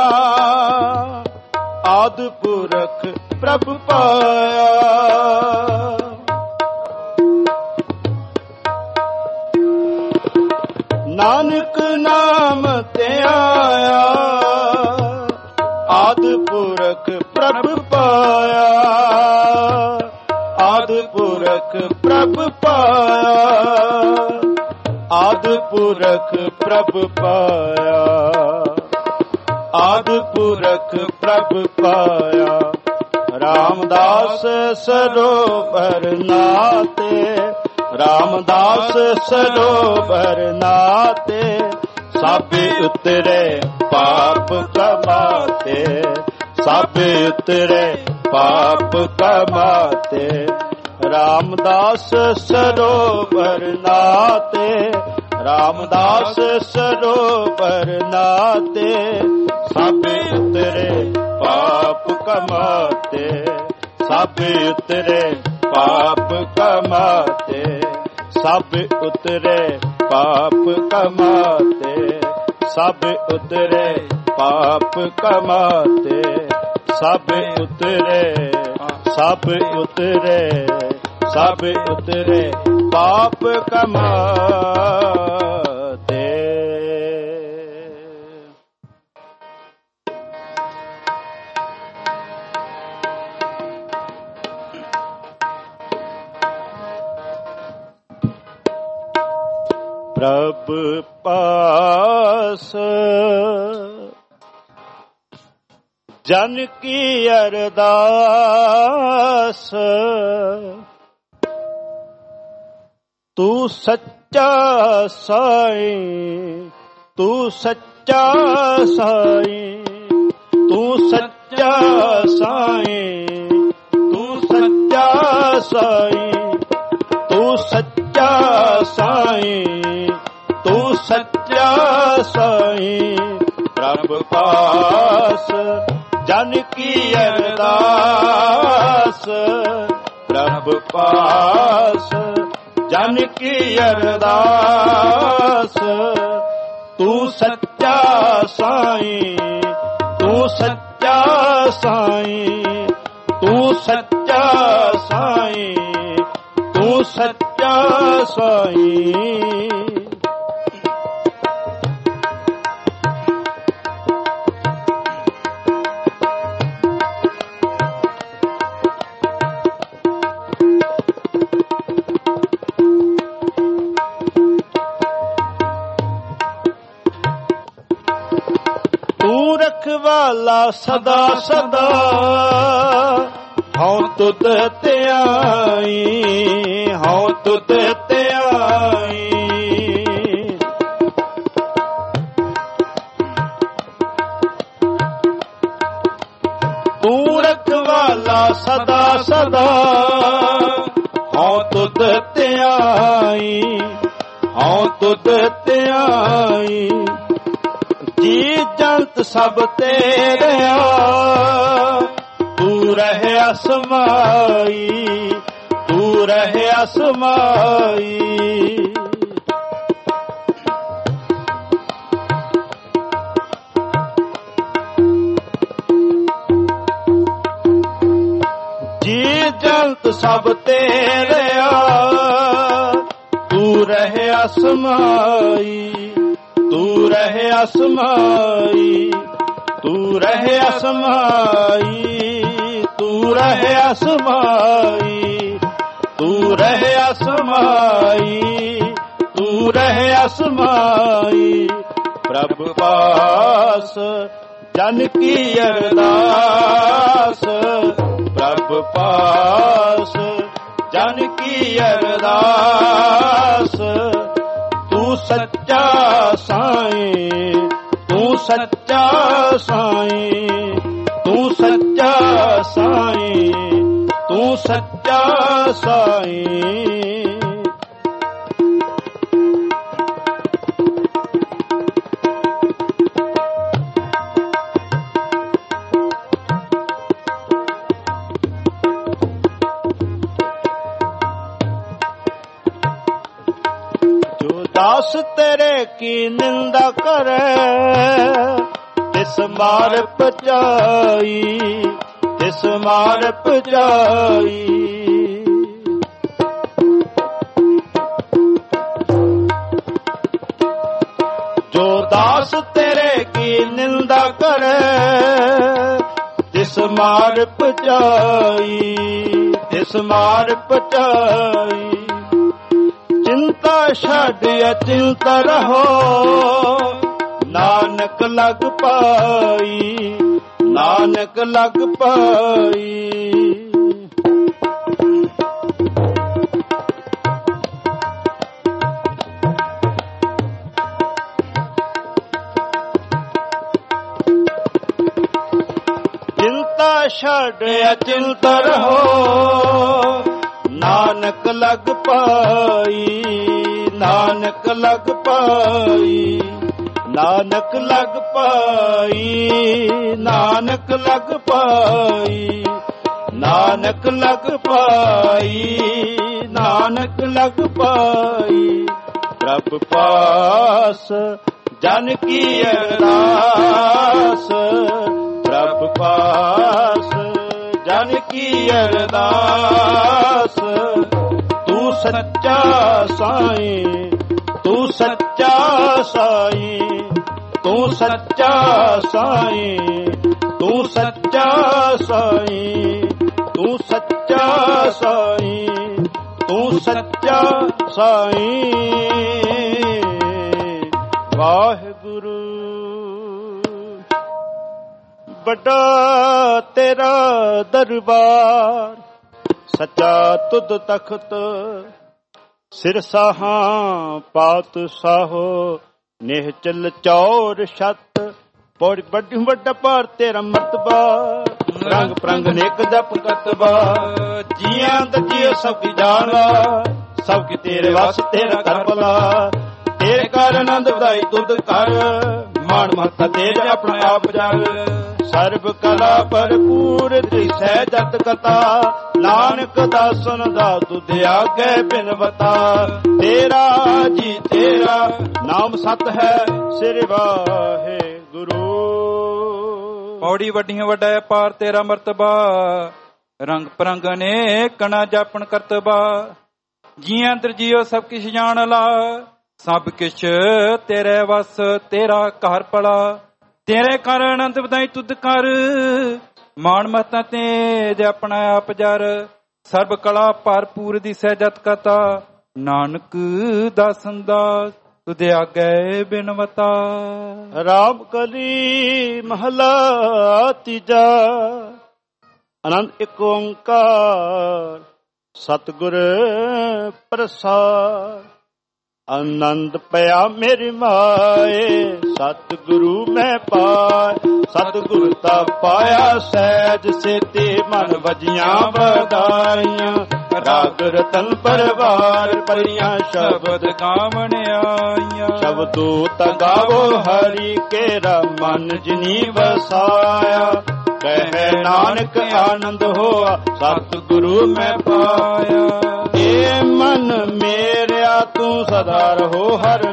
A: ਆਦਿ ਪੁਰਖ ਪ੍ਰਭ ਪਾਇਆ। ਨਾਨਕ ਨਾਮ ਤੇ ਆਇਆ ਆਦਿ ਪੁਰਖ ਪ੍ਰਭ ਪਾਇਆ। ਆਦਿ ਪੁਰਖ ਪ੍ਰਭ ਪਾਇਆ। ਆਦਿ ਪੁਰਖ ਪ੍ਰਭ ਪਾਇਆ। ਆਦਿ ਪੁਰਖ ਪ੍ਰਭ ਪਾਇਆ। ਰਾਮਦਾਸ ਸਰੋਵਰ ਨਾਤੇ ਰਾਮਦਾਸ ਸਰੋਵਰ ਨਾਤੇ ਸਭ ਉਤਰੇ ਪਾਪ ਕਮਾਤੇ ਸਭ ਉਤਰੇ ਪਾਪ ਕਮਾਤੇ। ਰਾਮਦਾਸ ਸਰੋਵਰ ਨਾਤੇ ਰਾਮਦਾਸ ਸਰੋਵਰ ਨਾਤੇ ਸਭ ਉਤਰੇ ਪਾਪ ਕਮਾਤੇ ਸਭ ਉਤਰੇ ਪਾਪ ਕਮਾਤੇ ਸਭ ਉਤਰੇ ਪਾਪ ਕਮਾਤੇ ਸਭ ਉਤਰੇ ਪਾਪ ਕਮਾਤੇ ਸਭ ਉਤਰੇ ਸਭ ਉਤਰੇ ਸਭ ਉਤਰੇ ਪਾਪ ਕਮਾਤੇ। ਪ੍ਰਭ ਪਾਸ ਜਨ ਕੀ ਅਰਦਾਸ ਤੂੰ ਸੱਚਾ ਸਾਈਂ ਤੂੰ ਸੱਚਾ ਸਾਈਂ ਤੂੰ ਸੱਚਾ ਸਾਈਂ ਤੂੰ ਸੱਚਾ ਸਾਈਂ ਤੂੰ ਸੱਚਾ ਸਾਈਂ ਤੂੰ ਸੱਚਾ ਸਾਈਂ। ਪ੍ਰਭ ਪਾਸ ਜਨ ਕੀ ਅਰਦਾਸ ਪ੍ਰਭ ਪਾਸ ਜਨ ਕੀ ਅਰਦਾਸ ਤੂੰ ਸੱਚਾ ਸਾਈਂ ਤੂੰ ਸੱਚਾ ਸਾਈਂ ਤੂੰ ਸੱਚਾ ਸਾਈਂ ਤੂੰ ਸੱਚਾ ਸਾਈਂ। ਤੂੰ ਰਖਵਾਲਾ ਸਦਾ ਸਦਾ ਹਉ ਤੁਧ ਤੇ ਆਈ ਹਉ ਤੁਧ ਤੇ ਆਈ। ਤੂੰ ਰਖਵਾਲਾ ਸਦਾ ਸਦਾ ਹਉ ਤੁਧ ਧਿਆਈ ਹਉ ਤੁਧ ਧਿਆਈ ਜੀ ਜੰਤ ਸਭ ਤੇਰਿਆ ਤੂੰ ਰਹਿ ਸਮਾਈ ਤੂੰ ਰਹਿ ਸਮਾਈ ਜੀ ਜੰਤ ਸਭ ਤੇਰਿਆ ਤੂੰ ਰਹਿ ਸਮਾਈ ਤੂੰ ਰਹਿ ਸਮਾਈ ਤੂੰ ਰਹਿ ਸਮਾਈ ਤੂੰ ਰਹਿ ਸਮਾਈ ਤੂੰ ਰਹਿ ਸਮਾਈ ਤੂੰ ਰਹਿ ਸਮਾਈ ਪ੍ਰਭ ਪਾਸ ਜਨ ਕੀ ਅਰਦਾਸ ਪ੍ਰਭ ਪਾਸ ਜਨ ਕੀ ਅਰਦਾਸ ਤੂੰ ਸੱਚਾ ਸਾਈਂ ਤੂੰ ਸੱਚਾ ਸਾਈਂ ਤੂੰ ਸੱਚਾ ਸਾਈਂ ਤੂੰ ਸੱਚਾ ਸਾਈਂ ਦਾਸ ਤੇਰੇ ਕੀ ਨਿੰਦਾ ਕਰੇ ਤਿਸ ਮਾਰ ਪਚਾਈ ਤਿਸ ਮਾਰ ਪਚਾਈ ਜੋ ਦਾਸ ਤੇਰੇ ਕੀ ਨਿੰਦਾ ਕਰੇ ਤਿਸ ਮਾਰ ਪਚਾਈ ਤਿਸ ਮਾਰ ਪਚਾਈ ਚਿੰਤਾ ਛੱਡ ਅਚਿੰਤ ਰਹੋ ਨਾਨਕ ਲਗ ਪਾਈ ਨਾਨਕ ਲਗ ਪਾਈ ਚਿੰਤਾ ਛੱਡ ਅਚਿੰਤ ਰਹੋ ਨਾਨਕ ਲਗ ਪਾਈ ਨਾਨਕ ਲਗ ਪਾਈ ਨਾਨਕ ਲਗ ਪਾਈ ਨਾਨਕ ਲਗ ਪਾਈ ਨਾਨਕ ਲਗ ਪਾਈ ਨਾਨਕ ਲਗ ਪਾਈ ਪ੍ਰਭ ਪਾਸ ਜਨ ਕੀ ਅਰਦਾਸ ਪ੍ਰਭ ਪਾਸ ਜਨ ਕੀ ਅਰਦਾਸ ਤੂੰ ਸੱਚਾ ਸਾਈਂ ਤੂੰ ਸੱਚਾ ਸਾਈਂ ਤੂੰ ਸੱਚਾ ਸਾਈਂ ਤੂੰ ਸੱਚਾ ਸਾਈਂ ਤੂੰ ਸੱਚਾ ਸਾਈਂ ਤੂੰ ਸੱਚਾ ਸਾਈਂ ਵਾਹਿਗੁਰੂ ਵੱਡਾ ਤੇਰਾ ਦਰਬਾਰ ਸੱਚਾ ਤੁਧ ਤਖਤ ਸਿਰ ਸਾਹਾਂ ਪਾਤ ਸਾਹੋ ਨਿਹਚਲ ਚੌਰ ਛੱਤ ਪੌੜੀ ਵੱਡੀ ਵੱਡਾ ਭਾਰ ਤੇਰਾ ਮਰਤਬਾ ਰੰਗ ਪ੍ਰੰਗ ਨੇਕ ਜਪ ਕਤਬਾ ਜੀਆਂ ਦਾ ਜੀਓ ਸਭ ਕੀ ਜਾਣਾ ਸਭ ਕੀ ਤੇਰੇ ਵਸ ਤੇਰਾ ਕਰ ਭਲਾ ਤੇਰੇ ਕਰ ਆਨੰਦ ਵਧਾਈ ਤੁਧ ਕਰ ਮਾਣ ਮਹੱਤਾ ਤੇਰੇ ਆਪਣਾ ਆਪ ਜਗ ਸਰਬ ਕਲਾ ਭਰਪੂਰ ਦਿਸੈ ਜਤ ਕਥਾ ਨਾਨਕ ਦਾਸਨ ਦਾ ਤੁਧ ਆਗੇ ਬਿਨਵਤਾ ਤੇਰਾ ਜੀ ਤੇਰਾ ਨਾਮ ਸਤ ਹੈ ਸਿਰ ਵਾਹਿਗੁਰੂ
B: ਪੌੜੀ ਵੱਡੀਆਂ ਵੱਡਾ ਪਾਰ ਤੇਰਾ ਮਰਤਬਾ ਰੰਗ ਪਰੰਗ ਅਨੇਕ ਨਾ ਜਾਪਣ ਕਰਤਬਾ ਜੀਆਂ ਅੰਦਰ ਜੀਓ ਸਭ ਕਿਛ ਜਾਣ ਲਾ ਸਭ ਕਿਛ ਤੇਰੇ ਵਸ ਤੇਰਾ ਘਰ ਭਲਾ ਤੇਰੇ ਕਰ ਅਨੰਦ ਵਧਾਈ ਤੁਧ ਕਰ ਮਾਣ ਮਹਤਾ ਤੇ ਆਪਣਾ ਆਪ ਜਰ ਸਰਬ ਕਲਾ ਭਰਪੂਰ ਦੀ ਸਹਿਜਤ ਕਥਾ ਨਾਨਕ ਦਾਸਨ ਦਾ ਤੁਧ ਆਗੇ ਬਿਨਵਤਾ
A: ਰਾਮ ਕਲੀ ਮਹਲਾ ਤੀਜਾ ਆਨੰਦ ਏਕ ਓੰਕਾਰ ਸਤਿਗੁਰ ਪ੍ਰਸਾਦ ਆਨੰਦ ਪਿਆ ਮੇਰੀ ਮਾਏ ਸਤਿਗੁਰੂ ਮੈਂ ਪਾਇ ਸਤਿਗੁਰੂ ਤਾ ਪਾਇਆ ਸਹਿਜ ਸੇਤੀ ਮਨ ਵਜੀਆਂ ਵਧਾਈਆਂ ਰਾਗ ਰਤਨ ਪਰਵਾਰ ਪਰੀਆਂ ਸ਼ਬਦ ਗਾਵਣ ਆਈਆਂ ਸ਼ਬਦੋ ਤਾ ਗਾਵੋ ਹਰੀ ਕੇਰਾ ਮਨ ਜਿਨੀ ਵਸਾਇਆ ਕਹਿ ਨਾਨਕ ਆਨੰਦ ਹੋਆ ਸਤਿਗੁਰੂ ਮੈਂ ਪਾਇਆ ਏ ਮਨ ਮੇਰਿਆ ਤੂੰ ਸਦਾ ਰਹੋ ਹਰ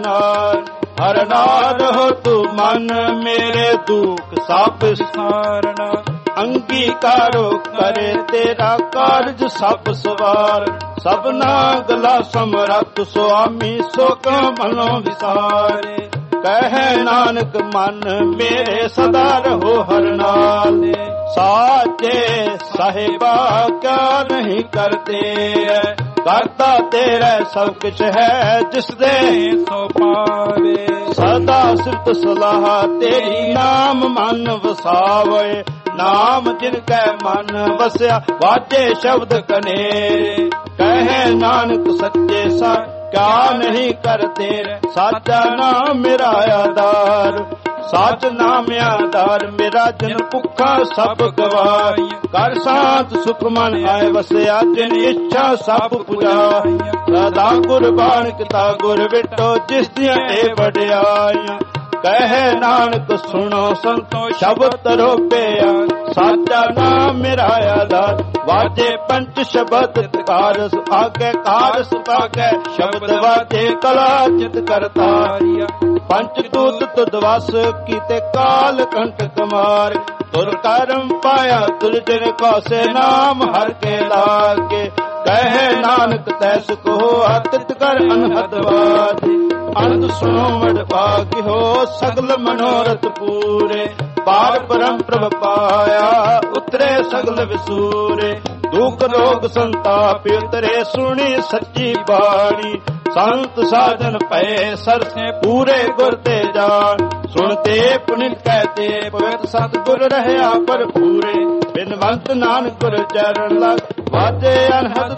A: ਨਾਲ ਰਹੋ ਤੂੰ ਮਨ ਮੇਰੇ ਦੁੱਖ ਸਭ ਸਾਰਨਾ ਅੰਗੀਕਾਰੋ ਕਰੇ ਤੇਰਾ ਕਾਰਜ ਸਭ ਸਵਾਰ ਸਭਨਾ ਗਲਾ ਸਮਰੱਥ ਸੁਆਮੀ ਸੋ ਕਉ ਮਨੋ ਵਿਸਾਰੇ ਕਹਿ ਨਾਨਕ ਮਨ ਮੇਰੇ ਸਦਾ ਰਹੋ ਹਰ ਨਾਲ ਸਾਚੇ ਸਾਹਿਬਾ ਕਿਆ ਨਹੀਂ ਕਰਤੇ ਕਰਤਾ ਤੇਰਾ ਸਭ ਕੁਛ ਹੈ ਜਿਸ ਦੇ ਸੋ ਪਾਵੇ ਸਦਾ ਸਿਫਤ ਸਲਾਹ ਤੇਰੀ ਨਾਮ ਮਨ ਵਸਾਵੇ ਨਾਮ ਜਿਨ ਕੈ ਮਨ ਵਸਿਆ ਵਾਜੇ ਸ਼ਬਦ ਕਨੇਰੇ ਕਹਿ ਨਾਨਕ ਸੱਚੇ ਸਾ ਕਿਆ ਨਹੀਂ ਕਰਤੇ ਸਾਚਾ ਨਾਮ ਮੇਰਾ ਆਧਾਰ ਸਾਚ ਨਾਮ ਆਧਾਰ ਮੇਰਾ ਜਨ ਭੁੱਖਾ ਸਭ ਗਵਾਈ ਕਰ ਸਾਥ ਸੁਖ ਮਨ ਆਏ ਵਸਿਆ ਜਿਨ ਇੱਛਾ ਸਭ ਪੁਜਾਈ ਸਦਾ ਗੁਰਬਾਣ ਕਿਤਾ ਗੁਰ ਵਿਟੋ ਜਿਸ ਦੀਆਂ ਇਹ ਵਡਿਆਈਆਂ ਕਹਿ ਨਾਨਕ ਸੁਣੋ ਸੰਤੋ ਸ਼ਬਦ ਤਰੋਪਿਆ ਸਾਚਾ ਨਾਮ ਮੇਰਾ ਆਧਾਰ ਵਾਜੇ ਪੰਚ ਸ਼ਬਦ ਕਾਰਸ ਆਗੇ ਕਾਰਸ ਪਾਗੇ ਸ਼ਬਦ ਵਾਜੇ ਕਲਾ ਚਿਤ ਕਰਤਾਰੀਆ ਪੰਚ ਦੂਤ ਤੁਧ ਵਸ ਕੀਤੇ ਕਾਲ ਕੰਟਕ ਮਾਰ ਤੁਰ ਕਰਮ ਪਾਇਆ ਤੁਲ ਜਿਨ ਕਾਸੇ ਨਾਮ ਹਰ ਕੇ ਲਾਗੇ ਕਹਿ ਨਾਨਕ ਤੈ ਸੁਖ ਹੋਆ ਤਿਤ ਕਰ ਅਨਹਦ ਵਾਜੇ ਅਨੰਦ ਸੁਣੋ ਵਡ ਭਾਗਿਓ ਸਗਲ ਮਨੋਰਥ ਪੂਰੇ ਪਾਰ ਬ੍ਰਹਮ ਪ੍ਰਭ ਪਾਇਆ ਉਤਰੇ ਸਗਲ ਵਿਸੂਰੇ ਦੁਖ ਰੋਗ ਸੰਤਾਪ ਉਤਰੇ ਸੁਣੀ ਸੱਚੀ ਬਾਣੀ ਸੰਤ ਸਾਜਨ ਪਏ ਸਰਸੇ ਪੂਰੇ ਗੁਰ ਤੇ ਜਾਣ ਸੁਣਤੇ ਪੁਨਿਤ ਕਹਤੇ ਪਵਿੱਤ ਸਤਿਗੁਰ ਰਹਿਆ ਪਰ ਪੂਰੇ ਬਿਨਵੰਤ ਨਾਨਕ ਗੁਰ ਚਰਨ ਲਗ ਵਾਜੇ ਅਨਹਦ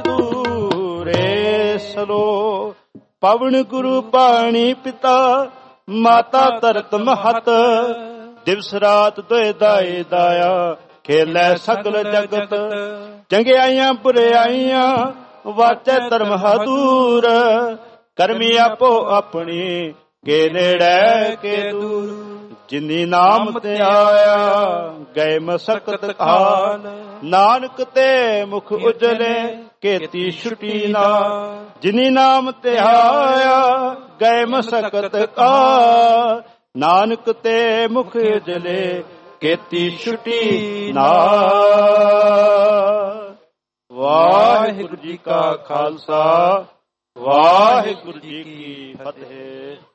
A: ਦੂਰੇ ਸਲੋ ਪਵਨ ਗੁਰੂ ਬਾਣੀ ਪਿਤਾ ਮਾਤਾ ਧਰਤ ਮਹਤ ਦਿਵਸ ਰਾਤ ਦੋਇ ਦਾਏ ਦਾਇਆ ਖੇਲੇ ਸਗਲ ਜਗਤ ਚੰਗਿਆਈਆਂ ਬੁਰਿਆਈਆਂ ਵਾਚੈ ਧਰਮ ਹਦੂਰ ਕਰਮੀ ਆਪੋ ਆਪਣੀ ਕੇ ਨੇੜੇ ਕੇ ਦੂਰ ਜਿਨੀ ਨਾਮ ਤੇ ਆਇਆ ਗਏ ਮਸਕਤ ਕਾਲ ਨਾਨਕ ਤੇ ਮੁਖ ਉਜਲੇ ਕੀਤੀ ਛੁਟੀ ਨਾ ਜਿਨੀ ਨਾਮ ਤੇ ਆਇਆ ਗਏ ਮਸਕਤ ਕਾਲ ਨਾਨਕ ਤੇ ਮੁਖ ਉਜਲੇ ਕੀਤੀ ਛੁਟੀ ਨਾ ਵਾਹਿਗੁਰੂ ਜੀ ਕਾ ਖਾਲਸਾ ਵਾਹਿਗੁਰੂ ਜੀ ਕੀ ਫਤਿਹ।